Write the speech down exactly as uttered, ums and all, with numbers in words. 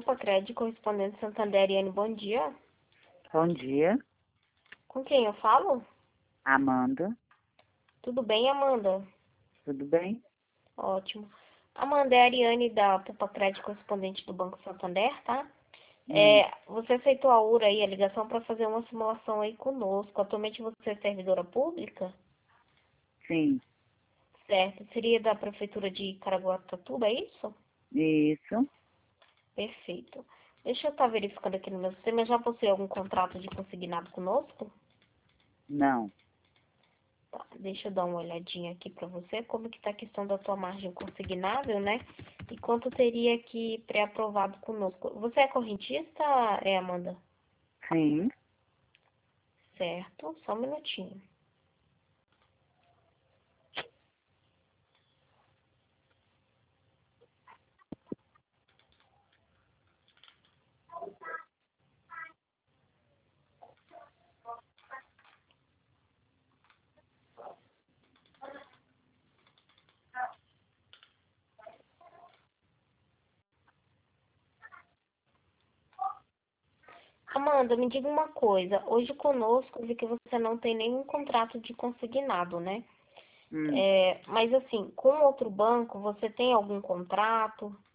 Poupa Crédito, correspondente Santander. Ariane, bom dia. Bom dia, Com quem eu falo? Amanda. Tudo bem, Amanda? Tudo bem? Ótimo. Amanda, é a Ariane da Poupa Crédito, correspondente do Banco Santander, tá? Hum, É, você aceitou a URA aí, a ligação para fazer uma simulação aí conosco. Atualmente você é servidora pública? sim, Certo. Seria da Prefeitura de Caraguatatuba, é isso? isso. Perfeito. Deixa eu estar verificando aqui no meu sistema. Já possui algum contrato de consignado conosco? Não. Tá, deixa eu dar uma olhadinha aqui para você, como que tá a questão da tua margem consignável, né? E quanto teria que pré-aprovado conosco. Você é correntista, é, Amanda? Sim. Certo, só um minutinho. Amanda, me diga uma coisa. Hoje conosco eu vi que você não tem nenhum contrato de consignado, né? Hum. É, mas assim, com outro banco, você tem algum contrato?